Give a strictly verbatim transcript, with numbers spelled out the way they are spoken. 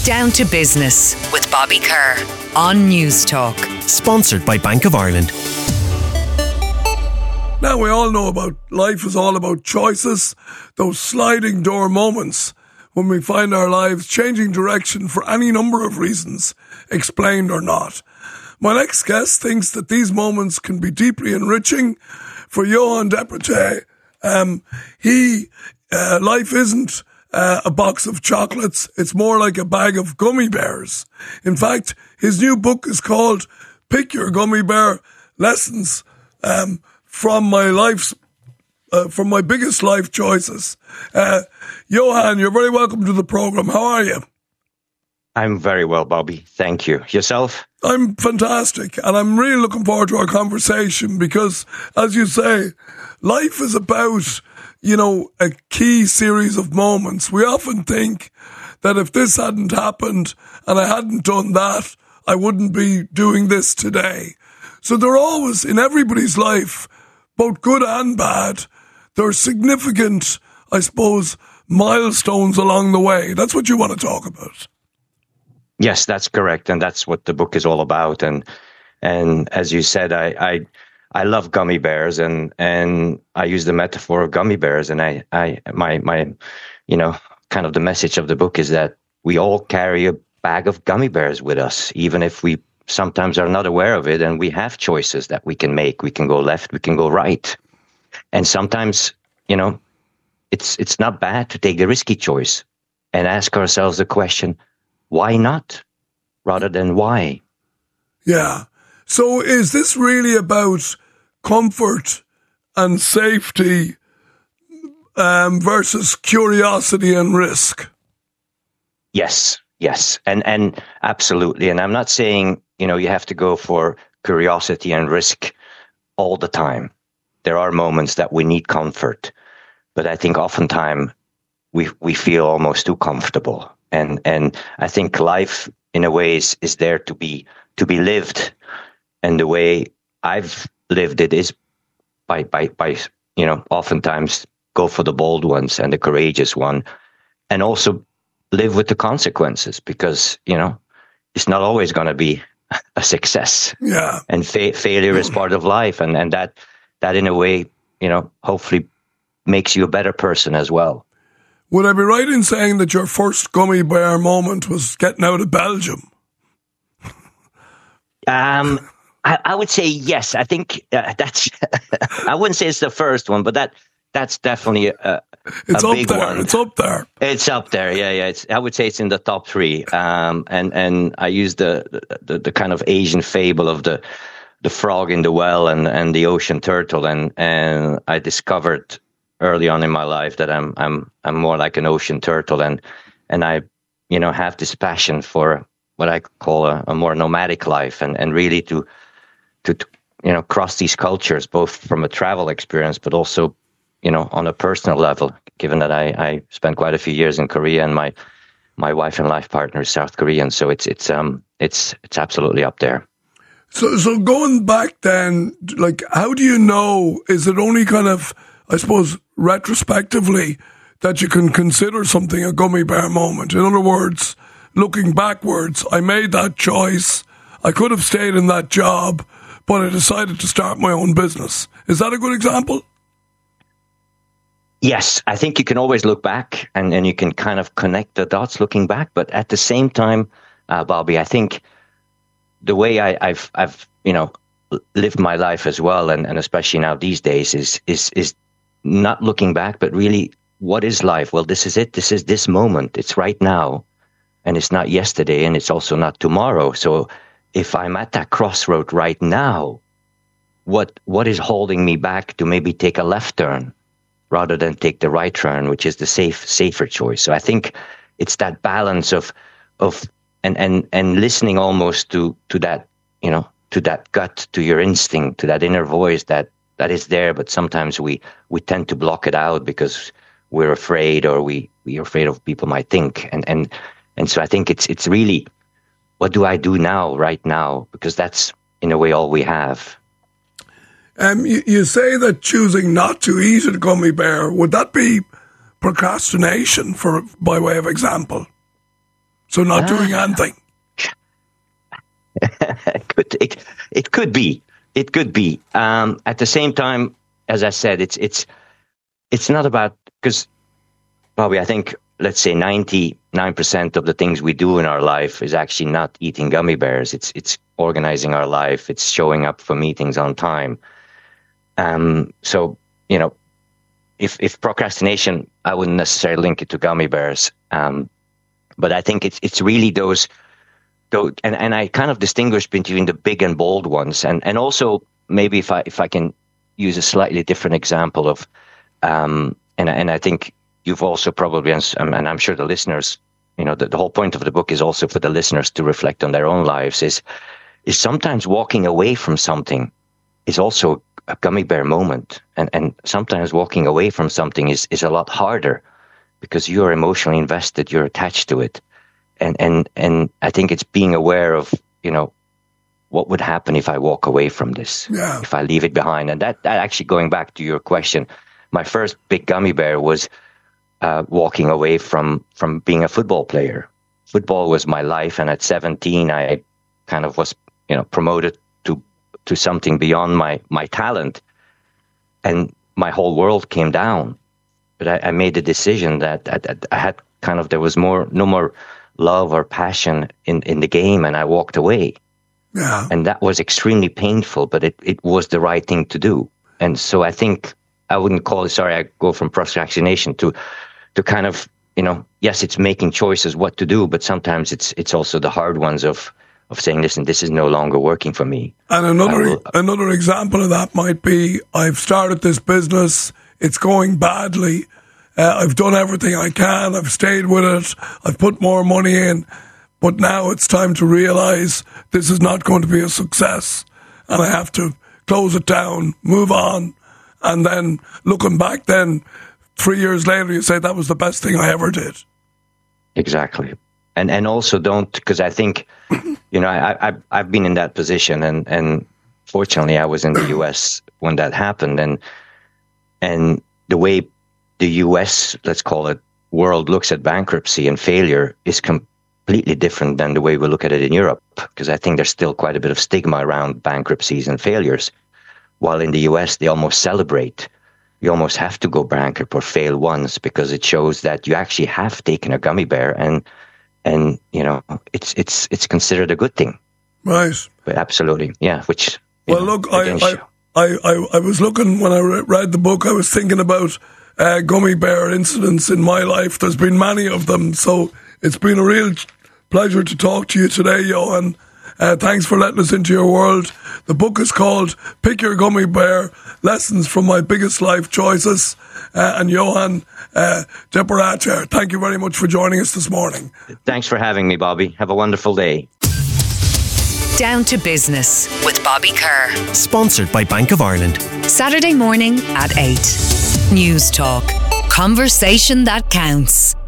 Down to Business with Bobby Kerr on News Talk. Sponsored by Bank of Ireland. Now, we all know about life is all about choices, those sliding door moments when we find our lives changing direction for any number of reasons, explained or not. My next guest thinks that these moments can be deeply enriching. For Johan Deprete, um, he, uh, life isn't uh, a box of chocolates. It's more like a bag of gummy bears. In fact, his new book is called Pick Your Gummy Bear Lessons um, from my life's, uh, from my biggest life choices. Uh, Johan, you're very welcome to the program. How are you? I'm very well, Bobby. Thank you. Yourself? I'm fantastic, and I'm really looking forward to our conversation because, as you say, life is about, you know, a key series of moments. We often think that if this hadn't happened and I hadn't done that, I wouldn't be doing this today. So there are always, in everybody's life, both good and bad, there are significant, I suppose, milestones along the way. That's what you want to talk about. Yes, that's correct, and that's what the book is all about. And and as you said, I I, I love gummy bears, and, and I use the metaphor of gummy bears. And I, I my my you know kind of the message of the book is that we all carry a bag of gummy bears with us, even if we sometimes are not aware of it. And we have choices that we can make. We can go left, we can go right, and sometimes you know it's it's not bad to take the risky choice and ask ourselves the question, why not, rather than why? Yeah. So is this really about comfort and safety um, versus curiosity and risk? Yes, yes. And and absolutely. And I'm not saying, you know, you have to go for curiosity and risk all the time. There are moments that we need comfort. But I think oftentimes we we feel almost too comfortable. And and I think life, in a way, is, is there to be to be lived, and the way I've lived it is by by by you know oftentimes go for the bold ones and the courageous one, and also live with the consequences, because you know it's not always going to be a success. Yeah, and fa- failure is part of life, and and that that in a way you know hopefully makes you a better person as well. Would I be right in saying that your first gummy bear moment was getting out of Belgium? um, I, I would say yes. I think uh, that's. I wouldn't say it's the first one, but that that's definitely a, it's a up big there. one. It's up there. It's up there. Yeah, yeah. It's. I would say it's in the top three. Um, and and I use the, the the kind of Asian fable of the the frog in the well and and the ocean turtle, and and I discovered early on in my life that I'm I'm I'm more like an ocean turtle, and and I you know have this passion for what I call a, a more nomadic life, and, and really to, to to you know cross these cultures, both from a travel experience but also you know on a personal level, given that I, I spent quite a few years in Korea, and my my wife and life partner is South Korean, so it's it's um it's it's absolutely up there. So so going back then, like, how do you know? Is it only kind of, I suppose, retrospectively that you can consider something a gummy bear moment? In other words, looking backwards, I made that choice. I could have stayed in that job, but I decided to start my own business. Is that a good example? Yes, I think you can always look back and, and you can kind of connect the dots looking back. But at the same time, uh, Bobby, I think the way I, I've, I've, you know, lived my life as well, and, and especially now these days, is is is not looking back, but really, what is life? Well, this is it. This is this moment. It's right now, and it's not yesterday, and it's also not tomorrow. So, if I'm at that crossroad right now, what what is holding me back to maybe take a left turn rather than take the right turn, which is the safe safer choice? So, I think it's that balance of of and and and listening almost to to that you know. to that gut, to your instinct, to that inner voice that, that is there, but sometimes we, we tend to block it out because we're afraid, or we, we're afraid of people might think. And, and, and so I think it's, it's really, what do I do now, right now? Because that's in a way all we have. Um, you, you say that choosing not to eat a gummy bear, would that be procrastination, for by way of example? So not Ah. doing anything. it, could, it, it could be. It could be. Um, at the same time, as I said, it's it's it's not about, because, Bobby, I think, let's say ninety-nine percent of the things we do in our life is actually not eating gummy bears. It's it's organizing our life. It's showing up for meetings on time. Um, so, you know, if if procrastination, I wouldn't necessarily link it to gummy bears. Um, but I think it's it's really those, those and, and I kind of distinguish between the big and bold ones. And, and also, maybe if I if I can use a slightly different example of, um, and, and I think you've also probably, and I'm sure the listeners, you know, the, the whole point of the book is also for the listeners to reflect on their own lives, is, is sometimes walking away from something is also a gummy bear moment. And, and sometimes walking away from something is, is a lot harder because you're emotionally invested, you're attached to it. And, and, and I think it's being aware of, you know, what would happen if I walk away from this, yeah. if I leave it behind. And that, that actually, going back to your question, my first big gummy bear was uh, walking away from, from being a football player. Football was my life. And at seventeen, I kind of was, you know, promoted to, to something beyond my, my talent. And my whole world came down. But I, I made the decision that, that, that I had kind of, there was more, no more love or passion in, in the game. And I walked away. Yeah. And that was extremely painful, but it, it was the right thing to do. And so I think I wouldn't call it, sorry, I go from procrastination to, to kind of, you know, yes, it's making choices what to do, but sometimes it's, it's also the hard ones of, of saying, listen, this is no longer working for me. And another, will, another example of that might be, I've started this business, it's going badly. Uh, I've done everything I can. I've stayed with it. I've put more money in. But now it's time to realize this is not going to be a success. And I have to close it down, move on. And then looking back then, three years later, you say that was the best thing I ever did. Exactly. And and also don't, because I think, you know, I, I, I've been in that position. And, and fortunately, I was in the U S when that happened. And, and the way the U S, let's call it, world looks at bankruptcy and failure is completely completely different than the way we look at it in Europe, because I think there's still quite a bit of stigma around bankruptcies and failures. While in the U S, they almost celebrate. You almost have to go bankrupt or fail once because it shows that you actually have taken a gummy bear, and and you know it's it's it's considered a good thing. Right. But absolutely, yeah. Which well, know, look, I I, I I I was looking when I read the book. I was thinking about uh, gummy bear incidents in my life. There's been many of them, so it's been a real pleasure to talk to you today, Johan. Uh, thanks for letting us into your world. The book is called Pick Your Gummy Bear, Lessons from My Biggest Life Choices. Uh, and Johan uh, de Parater, thank you very much for joining us this morning. Thanks for having me, Bobby. Have a wonderful day. Down to Business with Bobby Kerr. Sponsored by Bank of Ireland. Saturday morning at eight. News Talk. Conversation that counts.